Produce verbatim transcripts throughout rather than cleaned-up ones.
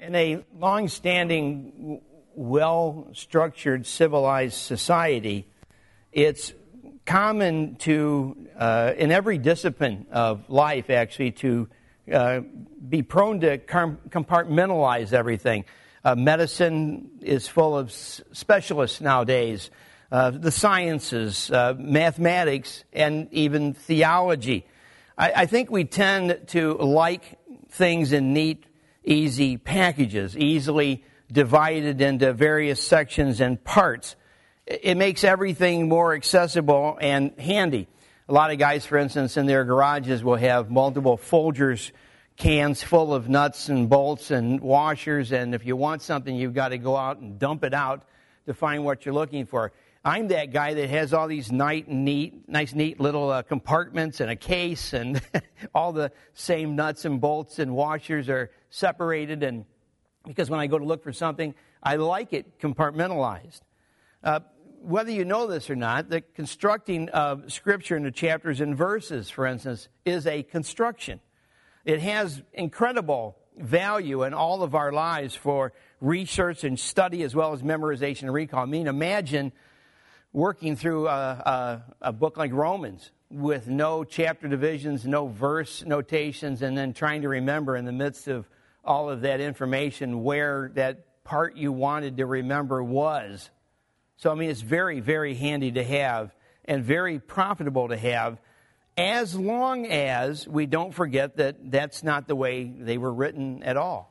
In a long-standing, well-structured, civilized society, it's common to, uh, in every discipline of life, actually, to uh, be prone to compartmentalize everything. Uh, medicine is full of s- specialists nowadays. Uh, the sciences, uh, mathematics, and even theology. I, I think we tend to like things in neat, easy packages, easily divided into various sections and parts. It makes everything more accessible and handy. A lot of guys, for instance, in their garages will have multiple Folgers cans full of nuts and bolts and washers, and if you want something, you've got to go out and dump it out to find what you're looking for. I'm that guy that has all these nice, neat, nice, neat little uh, compartments and a case, and all the same nuts and bolts and washers are separated. And because when I go to look for something, I like it compartmentalized. Uh, whether you know this or not, the constructing of Scripture into chapters and verses, for instance, is a construction. It has incredible value in all of our lives for research and study as well as memorization and recall. I mean, imagine working through a, a, a book like Romans with no chapter divisions, no verse notations, and then trying to remember in the midst of all of that information where that part you wanted to remember was. So, I mean, it's very, very handy to have and very profitable to have, as long as we don't forget that that's not the way they were written at all.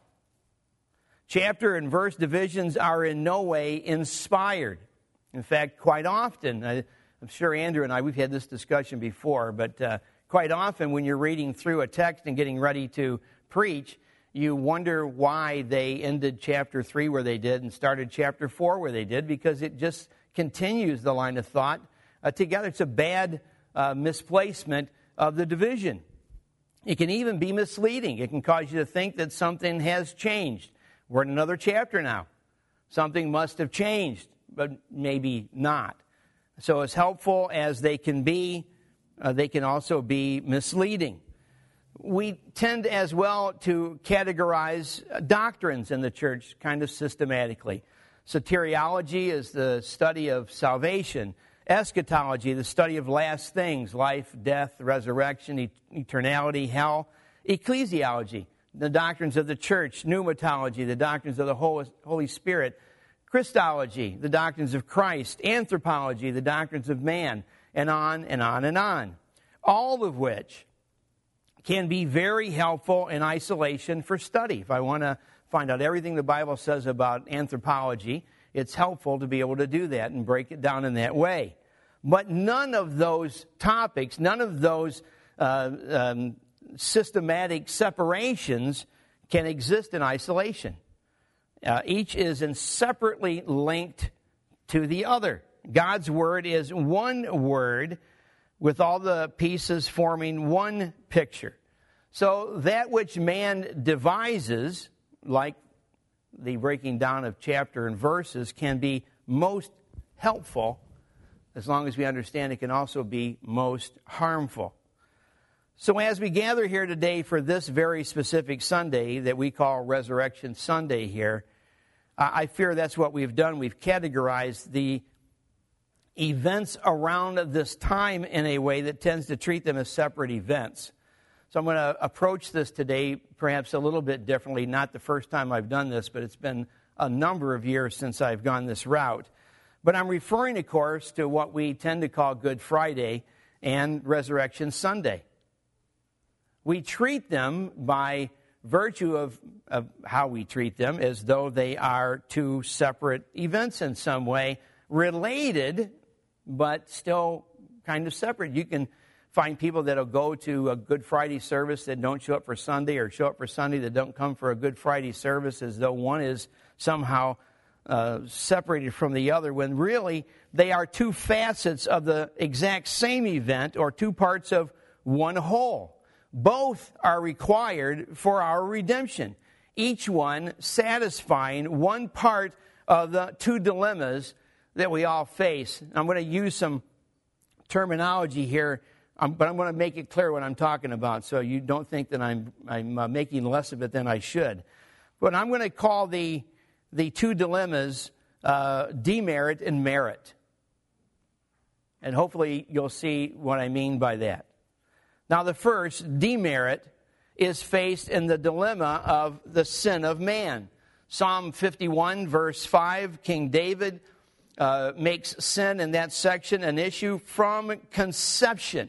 Chapter and verse divisions are in no way inspired. In fact, quite often, I, I'm sure Andrew and I, we've had this discussion before, but uh, quite often when you're reading through a text and getting ready to preach, you wonder why they ended chapter three where they did and started chapter four where they did, because it just continues the line of thought uh, together. It's a bad uh, misplacement of the division. It can even be misleading. It can cause you to think that something has changed. We're in another chapter now. Something must have changed, but maybe not. So as helpful as they can be, uh, they can also be misleading. We tend as well to categorize doctrines in the church kind of systematically. Soteriology is the study of salvation. Eschatology, the study of last things, life, death, resurrection, eternality, hell. Ecclesiology, the doctrines of the church. Pneumatology, the doctrines of the Holy Spirit. Christology, the doctrines of Christ. Anthropology, the doctrines of man. And on and on and on. All of which can be very helpful in isolation for study. If I want to find out everything the Bible says about anthropology, it's helpful to be able to do that and break it down in that way. But none of those topics, none of those uh, um, systematic separations can exist in isolation. Uh, each is inseparably linked to the other. God's Word is one word with all the pieces forming one picture. So that which man devises, like the breaking down of chapter and verses, can be most helpful, as long as we understand it can also be most harmful. So as we gather here today for this very specific Sunday that we call Resurrection Sunday here, I fear that's what we've done. We've categorized the events around this time in a way that tends to treat them as separate events. So I'm going to approach this today perhaps a little bit differently. Not the first time I've done this, but it's been a number of years since I've gone this route. But I'm referring, of course, to what we tend to call Good Friday and Resurrection Sunday. We treat them by virtue of, of how we treat them as though they are two separate events in some way, related, but still kind of separate. You can find people that will go to a Good Friday service that don't show up for Sunday, or show up for Sunday that don't come for a Good Friday service, as though one is somehow uh, separated from the other, when really they are two facets of the exact same event, or two parts of one whole. Both are required for our redemption, each one satisfying one part of the two dilemmas that we all face. I'm going to use some terminology here, um, but I'm going to make it clear what I'm talking about, so you don't think that I'm, I'm uh, making less of it than I should. But I'm going to call the, the two dilemmas uh, demerit and merit. And hopefully you'll see what I mean by that. Now the first, demerit, is faced in the dilemma of the sin of man. Psalm fifty-one, verse five, King David uh, makes sin in that section an issue from conception.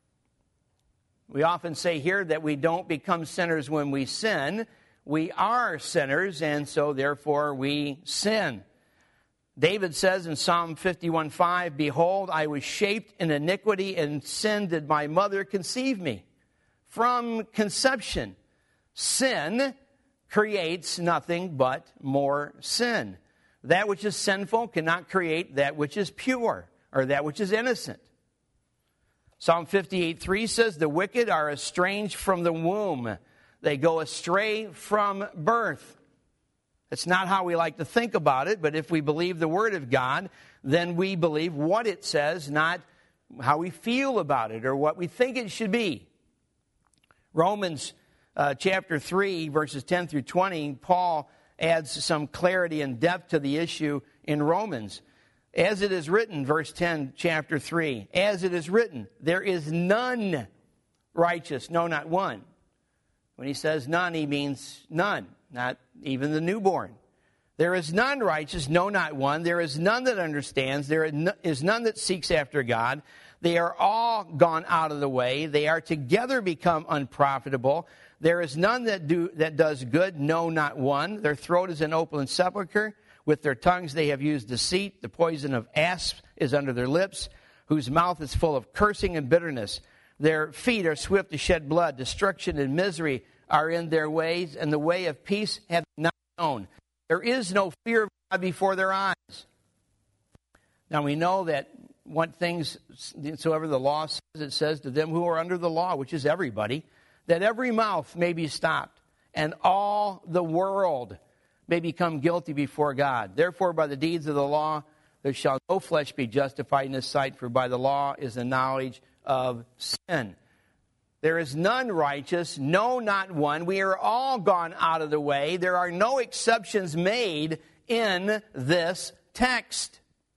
We often say here that we don't become sinners when we sin. We are sinners, and so therefore we sin. David says in Psalm fifty-one, five, "Behold, I was shaped in iniquity, and sin did my mother conceive me." From conception, sin creates nothing but more sin. That which is sinful cannot create that which is pure or that which is innocent. Psalm fifty-eight, three says, "The wicked are estranged from the womb. They go astray from birth." It's not how we like to think about it, but if we believe the Word of God, then we believe what it says, not how we feel about it or what we think it should be. Romans uh, chapter three, verses ten through twenty, Paul adds some clarity and depth to the issue in Romans. As it is written, verse ten, chapter three, "As it is written, there is none righteous, no, not one." When he says none, he means none, not even the newborn. "There is none righteous, no, not one. There is none that understands. There is none that seeks after God. They are all gone out of the way. They are together become unprofitable. There is none that do that does good, no, not one. Their throat is an open sepulchre. With their tongues they have used deceit. The poison of asps is under their lips, whose mouth is full of cursing and bitterness. Their feet are swift to shed blood. Destruction and misery are in their ways, and the way of peace have not known. There is no fear of God before their eyes." Now we know that what things soever the law says, it says to them who are under the law, which is everybody, that every mouth may be stopped, and all the world may become guilty before God. Therefore, by the deeds of the law, there shall no flesh be justified in his sight, for by the law is the knowledge of sin. There is none righteous, no, not one. We are all gone out of the way. There are no exceptions made in this text.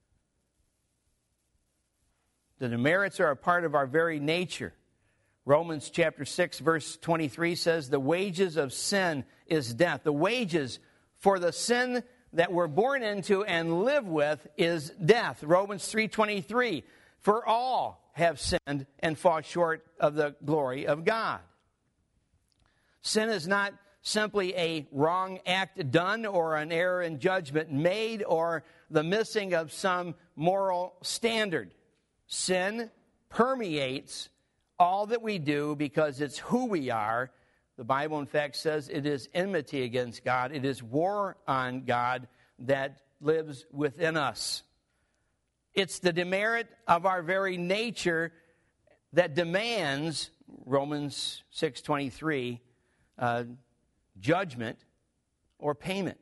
The demerits are a part of our very nature. Romans chapter six, verse twenty-three says, "The wages of sin is death." The wages for the sin that we're born into and live with is death. Romans three twenty-three, "For all have sinned and fall short of the glory of God." Sin is not simply a wrong act done or an error in judgment made or the missing of some moral standard. Sin permeates all that we do because it's who we are. The Bible, in fact, says it is enmity against God. It is war on God that lives within us. It's the demerit of our very nature that demands, Romans six twenty-three, uh, judgment or payment.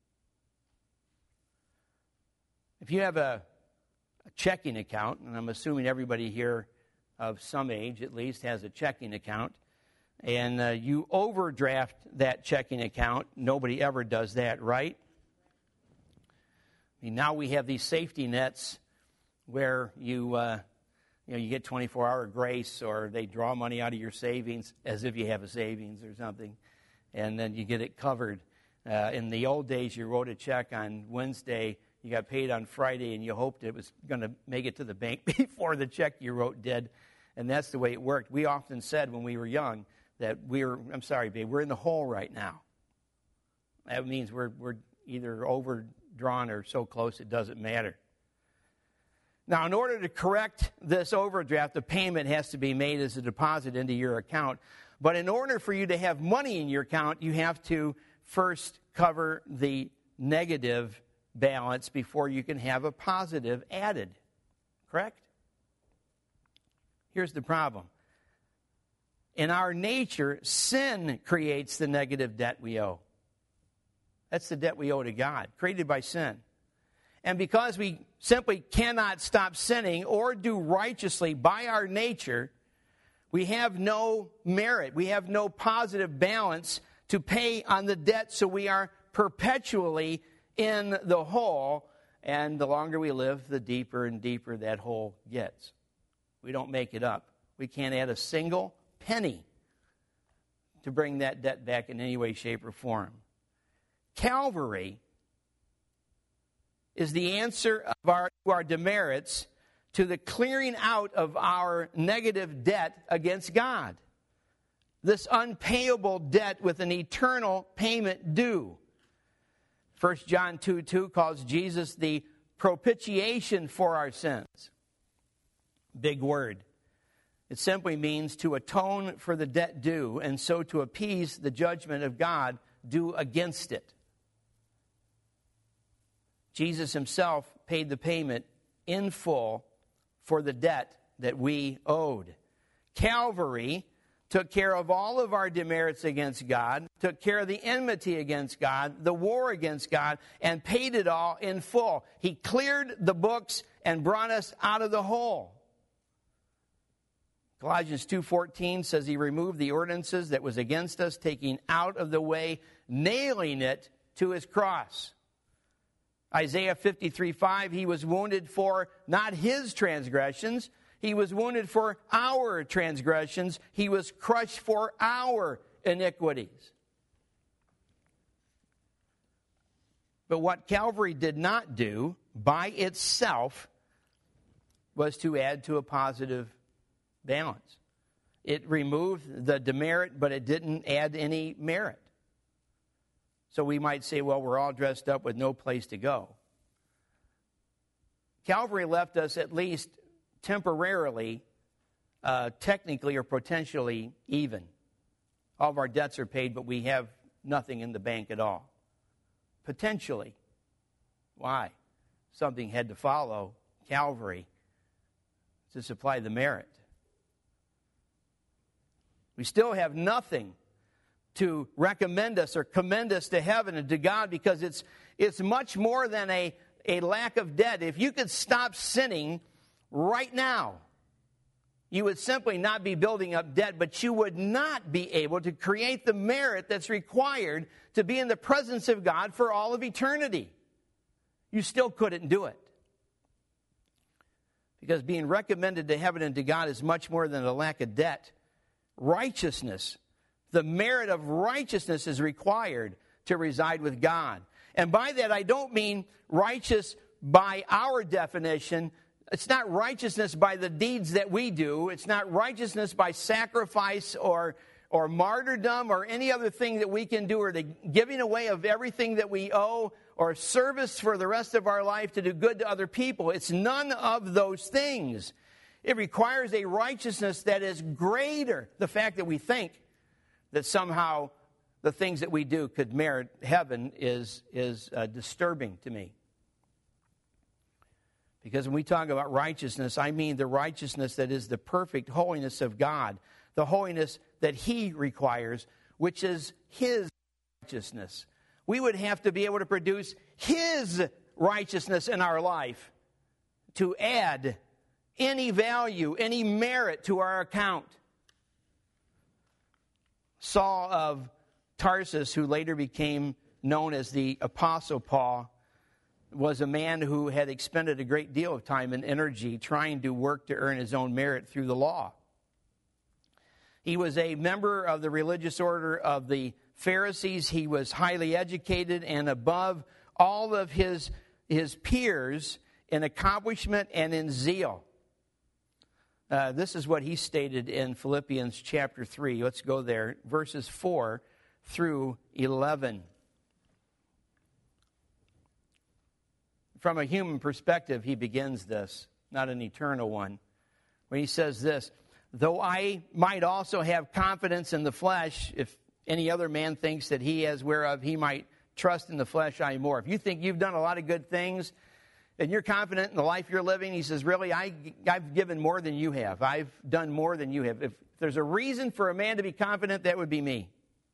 If you have a, a checking account, and I'm assuming everybody here of some age at least has a checking account, and uh, you overdraft that checking account, nobody ever does that, right? I mean, now we have these safety nets where you, uh, you know, you get twenty-four hour grace, or they draw money out of your savings as if you have a savings or something, and then you get it covered. Uh, in the old days, you wrote a check on Wednesday, you got paid on Friday, and you hoped it was going to make it to the bank before the check you wrote did, and that's the way it worked. We often said when we were young that we were, I'm sorry, babe, we're in the hole right now. That means we're we're either overdrawn or so close it doesn't matter. Now, in order to correct this overdraft, the payment has to be made as a deposit into your account. But in order for you to have money in your account, you have to first cover the negative balance before you can have a positive added. Correct? Here's the problem. In our nature, sin creates the negative debt we owe. That's the debt we owe to God, created by sin. And because we simply cannot stop sinning or do righteously by our nature, we have no merit. We have no positive balance to pay on the debt, so we are perpetually in the hole. And the longer we live, the deeper and deeper that hole gets. We don't make it up. We can't add a single penny to bring that debt back in any way, shape, or form. Calvary is the answer of our, to our demerits, to the clearing out of our negative debt against God. This unpayable debt with an eternal payment due. First John two two calls Jesus the propitiation for our sins. Big word. It simply means to atone for the debt due, and so to appease the judgment of God due against it. Jesus himself paid the payment in full for the debt that we owed. Calvary took care of all of our demerits against God, took care of the enmity against God, the war against God, and paid it all in full. He cleared the books and brought us out of the hole. Colossians two fourteen says he removed the ordinances that was against us, taking out of the way, nailing it to his cross. Isaiah fifty-three five, he was wounded for not his transgressions, he was wounded for our transgressions, he was crushed for our iniquities. But what Calvary did not do by itself was to add to a positive balance. It removed the demerit, but it didn't add any merit. So we might say, well, we're all dressed up with no place to go. Calvary left us at least temporarily, uh, technically or potentially even. All of our debts are paid, but we have nothing in the bank at all. Potentially. Why? Something had to follow Calvary to supply the merit. We still have nothing to recommend us or commend us to heaven and to God, because it's it's much more than a, a lack of debt. If you could stop sinning right now, you would simply not be building up debt, but you would not be able to create the merit that's required to be in the presence of God for all of eternity. You still couldn't do it. Because being recommended to heaven and to God is much more than a lack of debt. Righteousness, the merit of righteousness is required to reside with God. And by that, I don't mean righteous by our definition. It's not righteousness by the deeds that we do. It's not righteousness by sacrifice or, or martyrdom or any other thing that we can do, or the giving away of everything that we owe, or service for the rest of our life to do good to other people. It's none of those things. It requires a righteousness that is greater. The fact that we think that somehow the things that we do could merit heaven is, is uh, disturbing to me. Because when we talk about righteousness, I mean the righteousness that is the perfect holiness of God, the holiness that He requires, which is His righteousness. We would have to be able to produce His righteousness in our life to add any value, any merit to our account. Saul of Tarsus, who later became known as the Apostle Paul, was a man who had expended a great deal of time and energy trying to work to earn his own merit through the law. He was a member of the religious order of the Pharisees. He was highly educated and above all of his, his peers in accomplishment and in zeal. Uh, this is what he stated in Philippians chapter three. Let's go there. Verses four through eleven. From a human perspective, he begins this, not an eternal one, when he says this: though I might also have confidence in the flesh, if any other man thinks that he has whereof he might trust in the flesh, I more. If you think you've done a lot of good things and you're confident in the life you're living, he says, really, I, I've given more than you have. I've done more than you have. If there's a reason for a man to be confident, that would be me.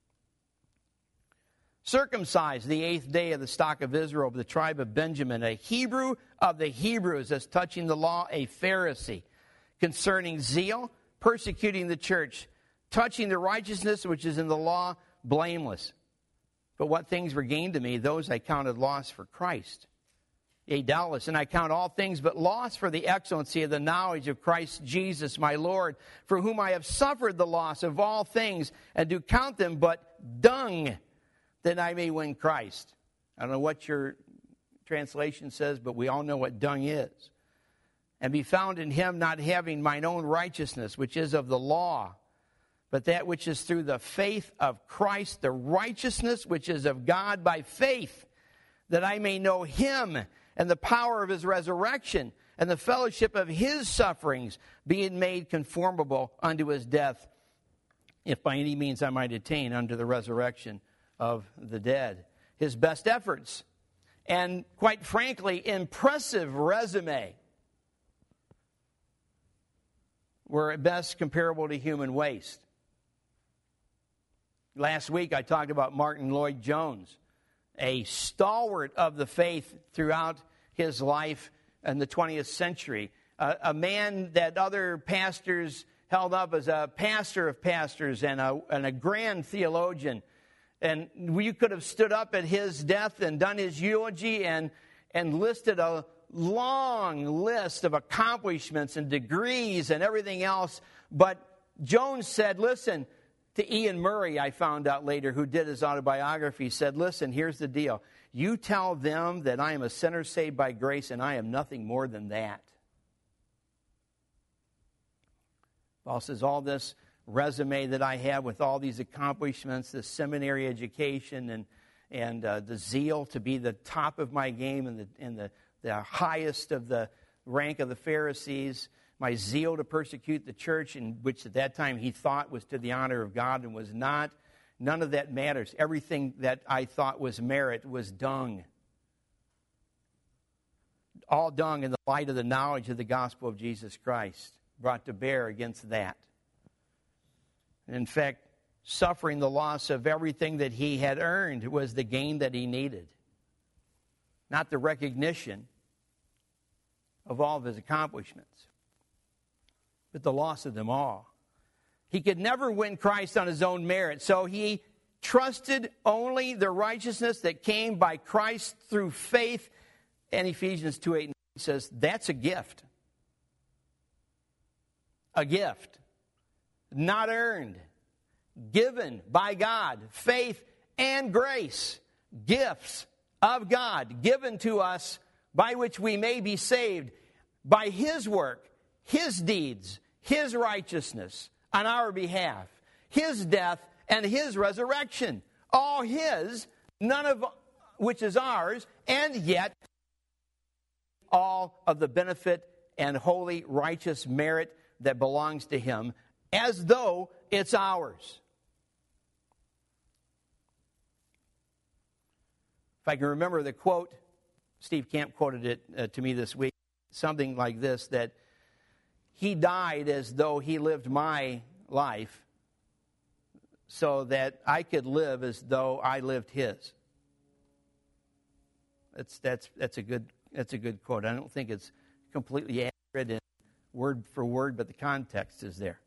Circumcised the eighth day of the stock of Israel, of the tribe of Benjamin, a Hebrew of the Hebrews, as touching the law, a Pharisee, concerning zeal, persecuting the church, touching the righteousness which is in the law, blameless. But what things were gained to me, those I counted loss for Christ. Yea, doubtless, and I count all things but loss for the excellency of the knowledge of Christ Jesus my Lord, for whom I have suffered the loss of all things, and do count them but dung, that I may win Christ. I don't know what your translation says, but we all know what dung is. And be found in him, not having mine own righteousness, which is of the law, but that which is through the faith of Christ, the righteousness which is of God by faith, that I may know him and the power of his resurrection, and the fellowship of his sufferings, being made conformable unto his death, if by any means I might attain unto the resurrection of the dead. His best efforts, and quite frankly, impressive resume, were at best comparable to human waste. Last week I talked about Martin Lloyd-Jones, a stalwart of the faith throughout his life in the twentieth century, a, a man that other pastors held up as a pastor of pastors and a, and a grand theologian. And you could have stood up at his death and done his eulogy and, and listed a long list of accomplishments and degrees and everything else. But Jones said, listen, to Ian Murray, I found out later, who did his autobiography, said, listen, here's the deal. You tell them that I am a sinner saved by grace, and I am nothing more than that. Paul says, all this resume that I have with all these accomplishments, the seminary education, and and uh, the zeal to be the top of my game and the, and the, the highest of the rank of the Pharisees, my zeal to persecute the church, in which at that time he thought was to the honor of God and was not. None of that matters. Everything that I thought was merit was dung. All dung in the light of the knowledge of the gospel of Jesus Christ, brought to bear against that. In fact, suffering the loss of everything that he had earned was the gain that he needed. Not the recognition of all of his accomplishments, but the loss of them all. He could never win Christ on his own merit, so he trusted only the righteousness that came by Christ through faith. And Ephesians two eight says that's a gift. A gift. Not earned. Given by God. Faith and grace. Gifts of God given to us by which we may be saved by his work, his deeds, his righteousness on our behalf, his death and his resurrection. All his, none of which is ours, and yet all of the benefit and holy, righteous merit that belongs to him, as though it's ours. If I can remember the quote, Steve Camp quoted it uh, to me this week, something like this, that he died as though he lived my life so that I could live as though I lived his. That's that's that's a good that's a good quote. I don't think it's completely accurate in word for word, but the context is there.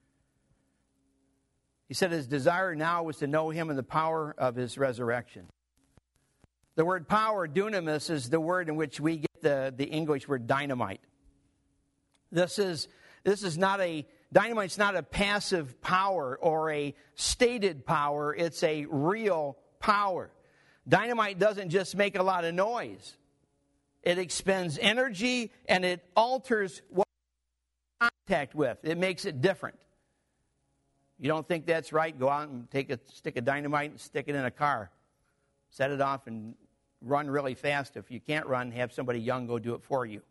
He said his desire now was to know him and the power of his resurrection. The word power, dunamis, is the word in which we get the, the English word dynamite. This is this is not a dynamite's not a passive power or a stated power. It's a real power. Dynamite doesn't just make a lot of noise. It expends energy and it alters what it's in contact with. It makes it different. You don't think that's right? Go out and take a stick of dynamite and stick it in a car. Set it off and run really fast. If you can't run, have somebody young go do it for you.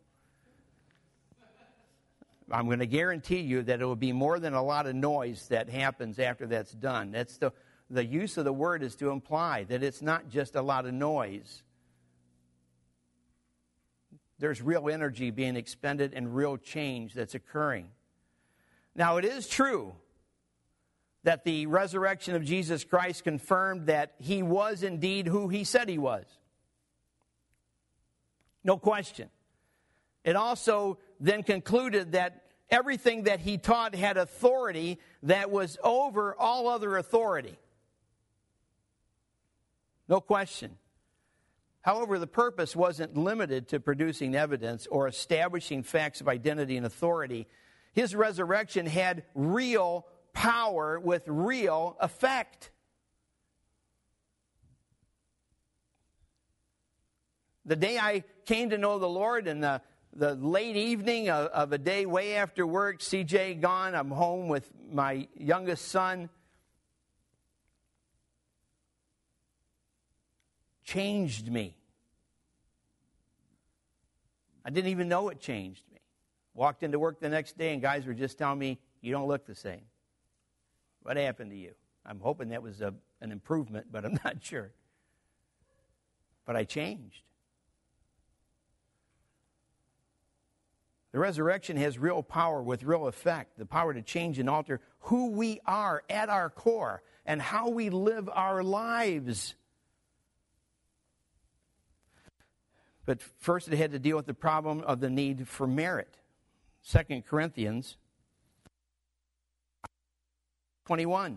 I'm going to guarantee you that it will be more than a lot of noise that happens after that's done. That's the, the use of the word is to imply that it's not just a lot of noise. There's real energy being expended and real change that's occurring. Now, it is true that the resurrection of Jesus Christ confirmed that he was indeed who he said he was. No question. It also then concluded that everything that he taught had authority that was over all other authority. No question. However, the purpose wasn't limited to producing evidence or establishing facts of identity and authority. His resurrection had real power with real effect. The day I came to know the Lord, in the, the late evening of, of a day way after work, C J gone, I'm home with my youngest son, changed me. I didn't even know it changed me. Walked into work the next day and guys were just telling me, you don't look the same. What happened to you? I'm hoping that was a, an improvement, but I'm not sure. But I changed. The resurrection has real power with real effect, the power to change and alter who we are at our core and how we live our lives. But first it had to deal with the problem of the need for merit. Second Corinthians twenty-one.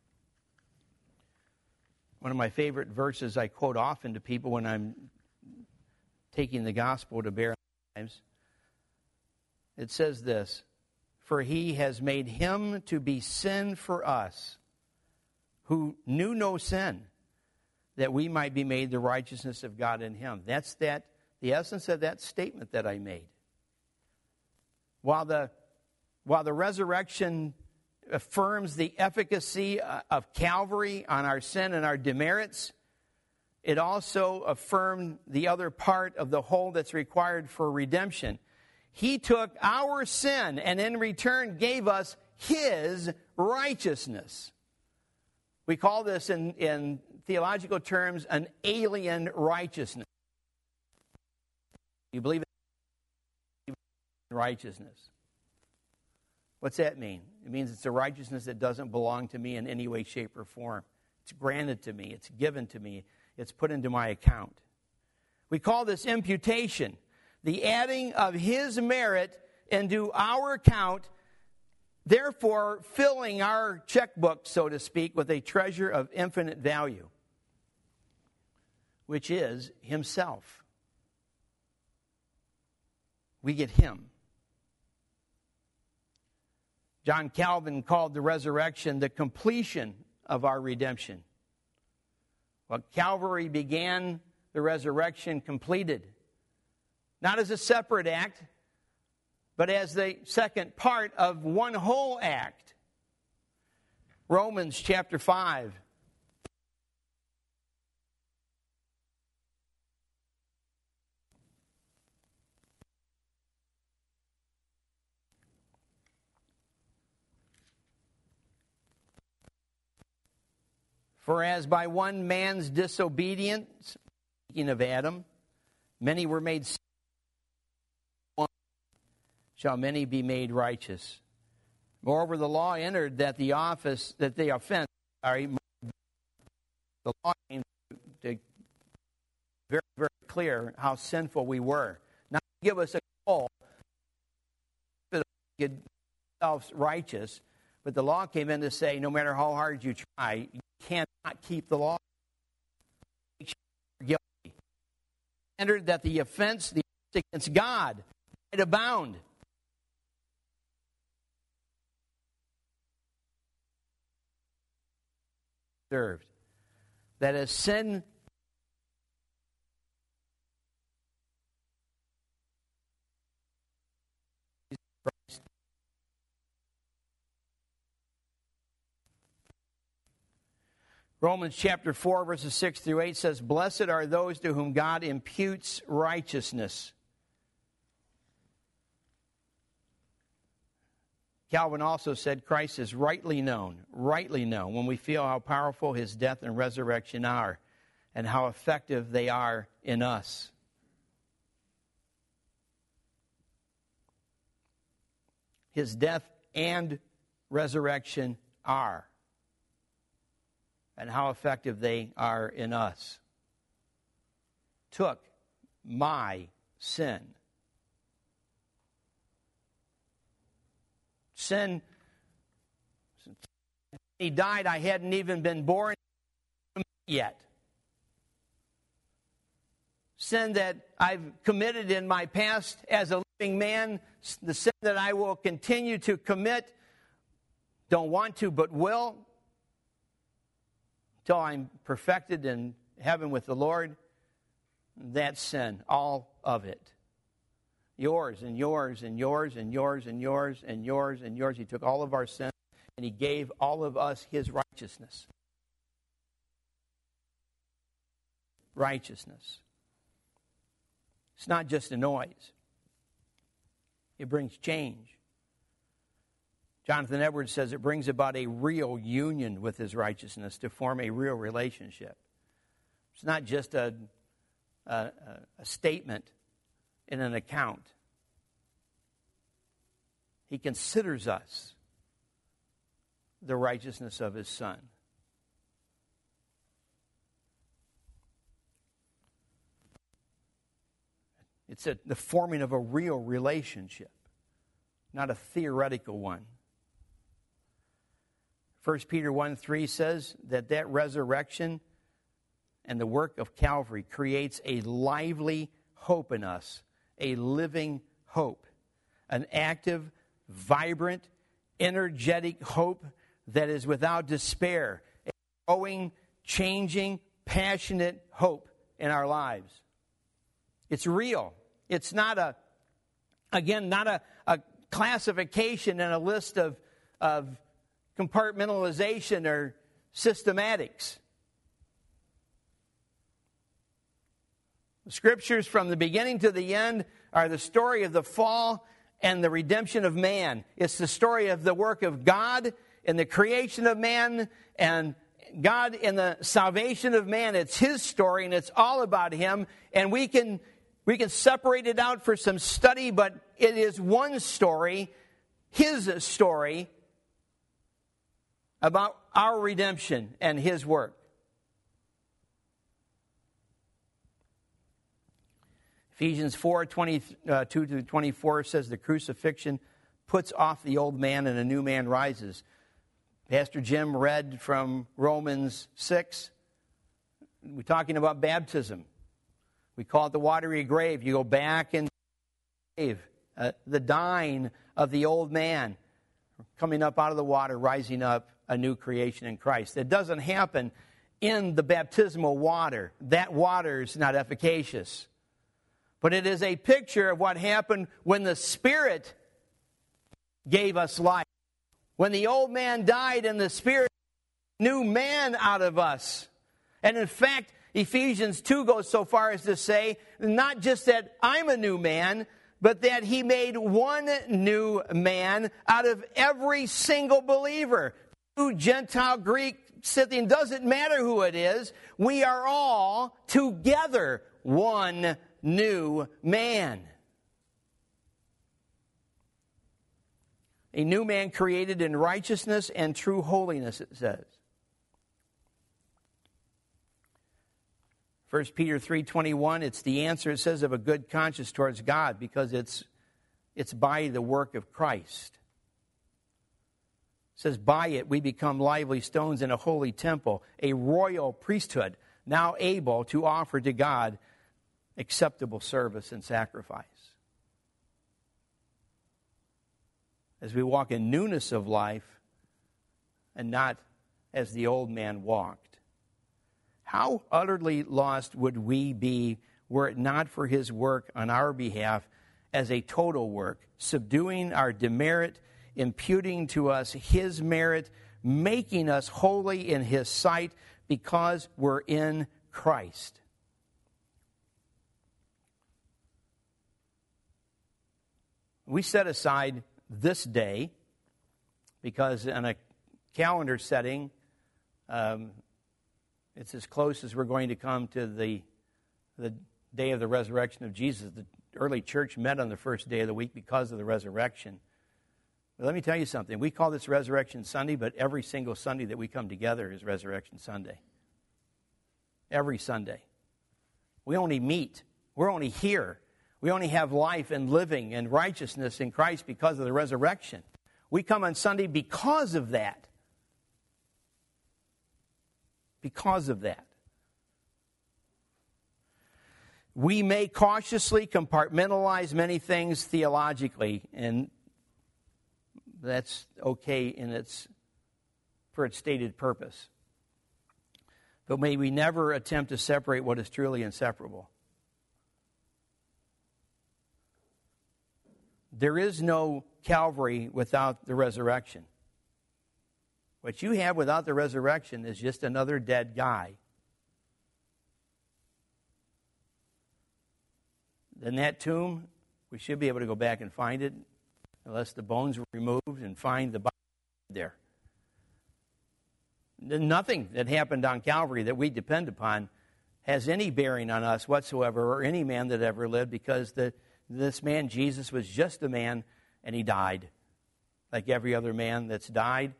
One of my favorite verses I quote often to people when I'm taking the gospel to bear in their lives. It says this, for he has made him to be sin for us, who knew no sin, that we might be made the righteousness of God in him. That's that, the essence of that statement that I made. While the, while the resurrection affirms the efficacy of Calvary on our sin and our demerits, it also affirmed the other part of the whole that's required for redemption. He took our sin and in return gave us his righteousness. We call this in, in theological terms an alien righteousness. You believe in righteousness? What's that mean? It means it's a righteousness that doesn't belong to me in any way, shape, or form. It's granted to me. It's given to me. It's put into my account. We call this imputation, the adding of his merit into our account, therefore filling our checkbook, so to speak, with a treasure of infinite value, which is himself. We get him. John Calvin called the resurrection the completion of our redemption. What Calvary began, the resurrection completed. Not as a separate act, but as the second part of one whole act. Romans chapter five. For as by one man's disobedience, speaking of Adam, many were made sinners, shall many be made righteous. Moreover, the law entered that the office, that the offense, sorry, the law came to, to very, very clear how sinful we were. Not to give us a goal to get ourselves righteous, but the law came in to say, no matter how hard you try, you cannot keep the law. Guilty. Entered that the offense, the offense against God, might abound. Served. That as sin Romans chapter four, verses six through eight says, blessed are those to whom God imputes righteousness. Calvin also said Christ is rightly known, rightly known, when we feel how powerful his death and resurrection are and how effective they are in us. His death and resurrection are, and how effective they are in us. Took my sin. Sin, he died, I hadn't even been born yet. sin that I've committed in my past as a living man, the sin that I will continue to commit, don't want to but will, until I'm perfected in heaven with the Lord, that sin, all of it. Yours and yours and yours and yours and yours and yours and yours. He took all of our sins and He gave all of us His righteousness. Righteousness. It's not just a noise. It brings change. Jonathan Edwards says it brings about a real union with His righteousness to form a real relationship. It's not just a, a, a statement in an account. He considers us the righteousness of His Son. It's a, the forming of a real relationship, not a theoretical one. First Peter one three says that that resurrection and the work of Calvary creates a lively hope in us, a living hope, an active, vibrant, energetic hope that is without despair, a growing, changing, passionate hope in our lives. It's real. It's not a, again, not a, a classification and a list of, of compartmentalization or systematics. The Scriptures from the beginning to the end are the story of the fall and the redemption of man. It's the story of the work of God in the creation of man and God in the salvation of man. It's His story and it's all about Him. And we can we can separate it out for some study, but it is one story, His story, about our redemption and His work. Ephesians four, twenty-two to twenty-four says the crucifixion puts off the old man and a new man rises. Pastor Jim read from Romans six. We're talking about baptism. We call it the watery grave. You go back and grave, uh, the dying of the old man, coming up out of the water, rising up a new creation in Christ. That doesn't happen in the baptismal water. That water is not efficacious. But it is a picture of what happened when the Spirit gave us life. When the old man died and the Spirit new man out of us. And in fact, Ephesians two goes so far as to say, not just that I'm a new man, but that He made one new man out of every single believer. Jew, Gentile, Greek, Scythian, doesn't matter who it is. We are all together one new man. A new man created in righteousness and true holiness, it says. First Peter three twenty-one, it's the answer, it says, of a good conscience towards God, because it's, it's by the work of Christ. It says, by it we become lively stones in a holy temple, a royal priesthood, now able to offer to God acceptable service and sacrifice. As we walk in newness of life and not as the old man walked. How utterly lost would we be were it not for His work on our behalf as a total work, subduing our demerit, imputing to us His merit, making us holy in His sight because we're in Christ. We set aside this day because in a calendar setting, um, it's as close as we're going to come to the, the day of the resurrection of Jesus. The early church met on the first day of the week because of the resurrection. But let me tell you something. We call this Resurrection Sunday, but every single Sunday that we come together is Resurrection Sunday. Every Sunday. We only meet. We're only here. We only have life and living and righteousness in Christ because of the resurrection. We come on Sunday because of that. Because of that. We may cautiously compartmentalize many things theologically, and that's okay in its for its stated purpose. But may we never attempt to separate what is truly inseparable. There is no Calvary without the resurrection. What you have without the resurrection is just another dead guy. In that tomb, we should be able to go back and find it, unless the bones were removed, and find the body there. Nothing that happened on Calvary that we depend upon has any bearing on us whatsoever, or any man that ever lived, because the, this man, Jesus, was just a man, and he died. Like every other man that's died.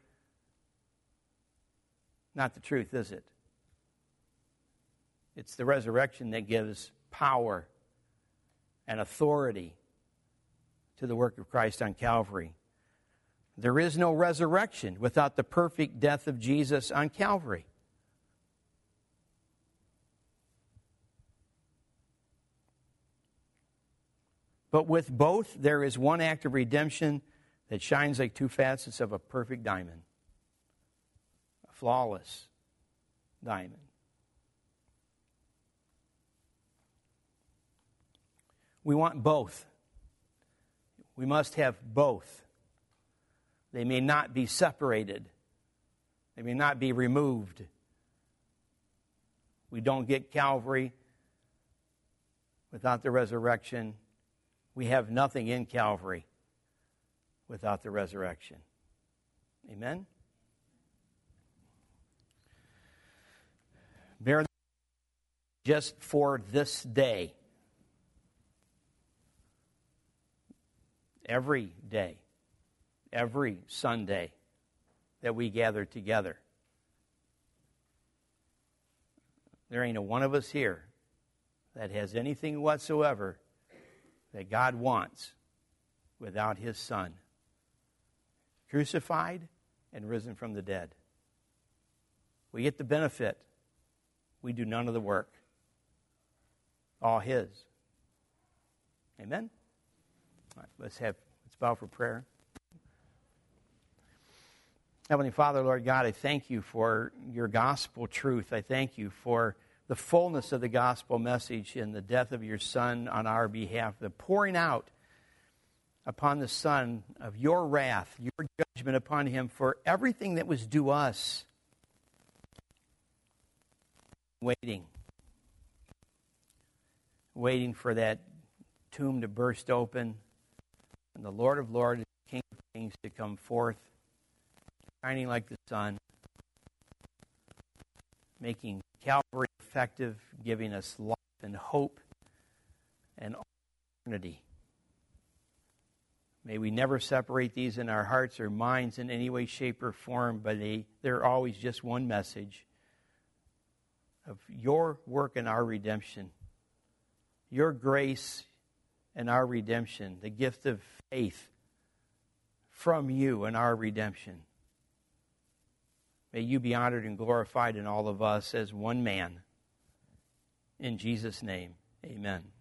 Not the truth, is it? It's the resurrection that gives power and authority to the work of Christ on Calvary. There is no resurrection without the perfect death of Jesus on Calvary. But with both, there is one act of redemption that shines like two facets of a perfect diamond. A flawless diamond. We want both. We must have both. They may not be separated. They may not be removed. We don't get Calvary without the resurrection. We have nothing in Calvary without the resurrection. Amen? Bear just for this day. Every day, every Sunday that we gather together. There ain't a one of us here that has anything whatsoever that God wants without His Son, crucified and risen from the dead. We get the benefit. We do none of the work. All His. Amen? All right, let's have let's bow for prayer. Heavenly Father, Lord God, I thank you for your gospel truth. I thank you for the fullness of the gospel message in the death of your Son on our behalf, the pouring out upon the Son of your wrath, your judgment upon him for everything that was due us. Waiting. Waiting for that tomb to burst open and the Lord of Lords, King of Kings, to come forth, shining like the sun, making Calvary effective, giving us life and hope and eternity. May we never separate these in our hearts or minds in any way, shape, or form, but they, they're always just one message of your work in our redemption, your grace and our redemption, the gift of faith from you and our redemption. May you be honored and glorified in all of us as one man. In Jesus' name, amen.